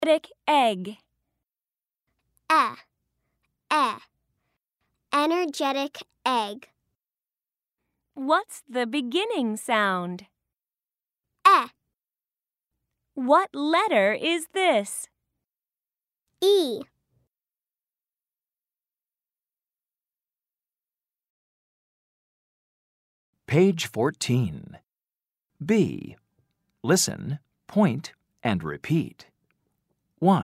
Egg. E. Energetic egg. What's the beginning sound? E. What letter is this? E. Page 14. B. Listen, point, and repeat. 1.